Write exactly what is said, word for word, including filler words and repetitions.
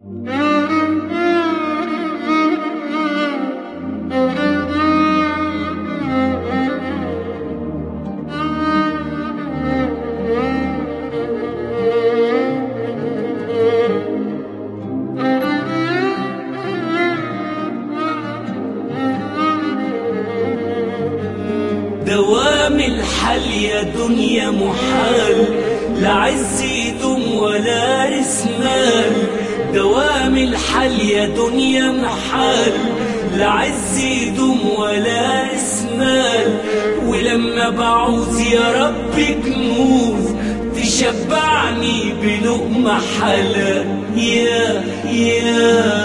دوام الحال يا دنيا محال، لا عز يدوم ولا رسمال. دوام الحال يا دنيا محال، لا عز يدوم ولا رسمال. ولما بعوز يا رب كنوز تشبعني بلقمة حلال. يا يا